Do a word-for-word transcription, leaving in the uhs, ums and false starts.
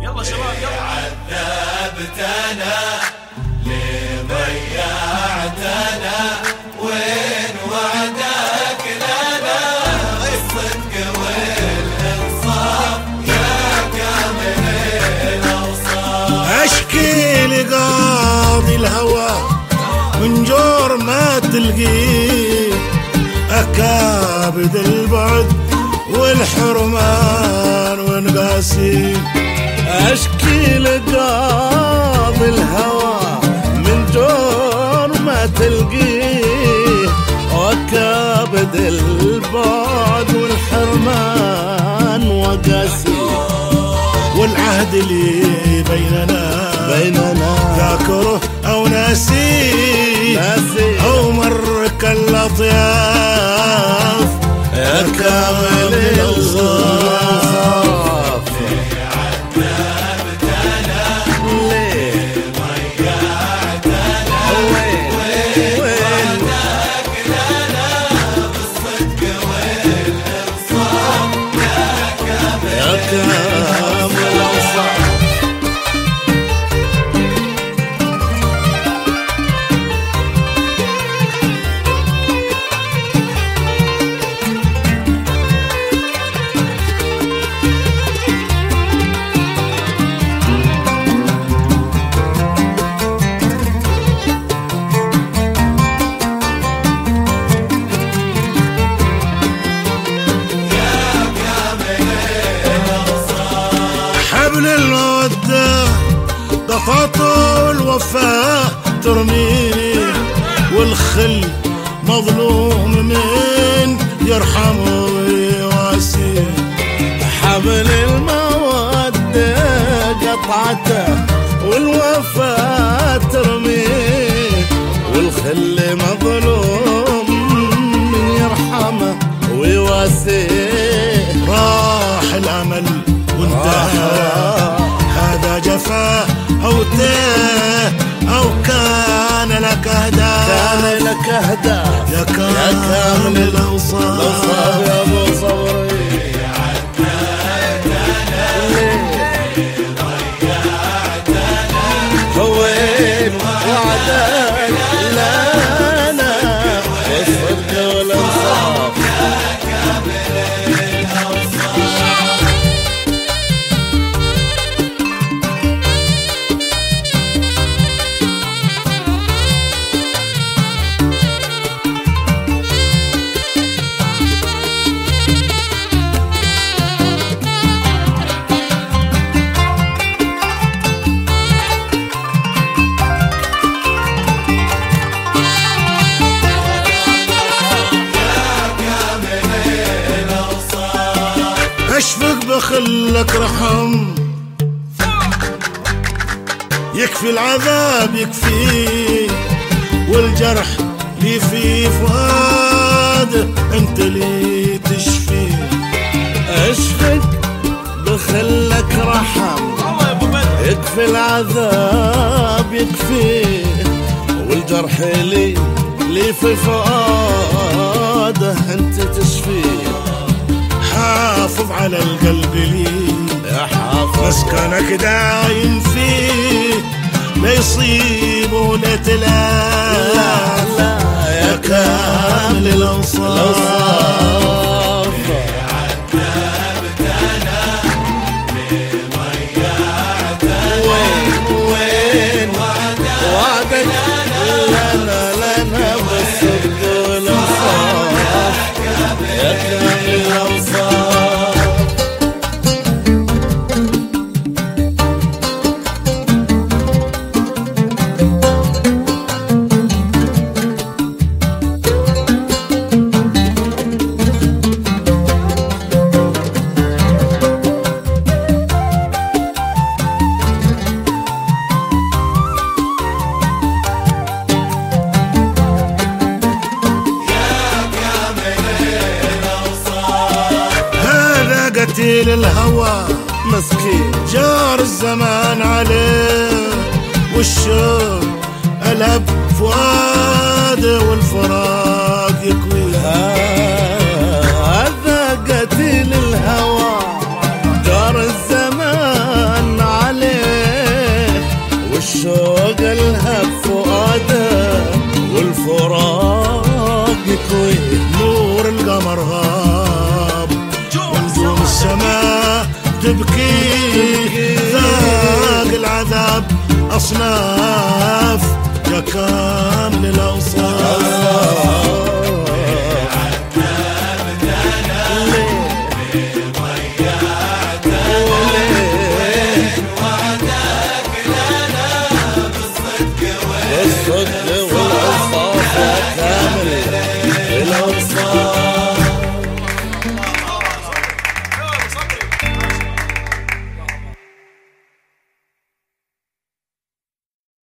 يلا شباب يلا. عذبتنا ليه ضيعتنا وين وعدك لنا الصدق والانصاف يا كامل الاوصاف. اشكي لقاضي الهوى من جور ما تلقيه اكابد البعد والحرمان ونقاسي. اشكي لقاضي الهوى من جور ما تلقيه وكابد البعد والحرمان وقاسي. والعهد اللي بيننا بيننا ذاكره او ناسيه ناسي او مرك الاطياف يا كامل الأوصاف. حبل المودة قطعته الوفاة ترميه والخل مظلوم من يرحمه ويواسيه. حبل المودة قطعته والوفاة ترميه والخل مظلوم من يرحمه ويواسيه. راح الأمل وانتهى هذا جفاه أو تاه أو كان لك أهداف. كان لك أهداف يا كامل الأوصاف يا أبو صبري. وين وعدك لنا الصدق والانصاف. اشفق بخلك رحم يكفي العذاب يكفي والجرح لي في فؤاد انت لي تشفي. اشفق بخلك رحم يكفي العذاب يكفي والجرح لي لي في فؤاده انت تشفي. حافظ على القلب لي يا حافظ مسكنك دايم فيه لا يصيب ولا تلاف. لا لا يا كامل الأوصاف. وين وين وعدك لنا لنا بالصدق والانصاف يا كامل الأوصاف. قتيل الهوى مسكين جار الزمان عليه والشوق ألهب فؤاده والفراق يكوي. هذا قتيل الهوى جار الزمان والفراق يكوي. نور القمر غاب ونجوم السماء تبكي، ذاق العذاب أصناف يا كامل الأوصاف.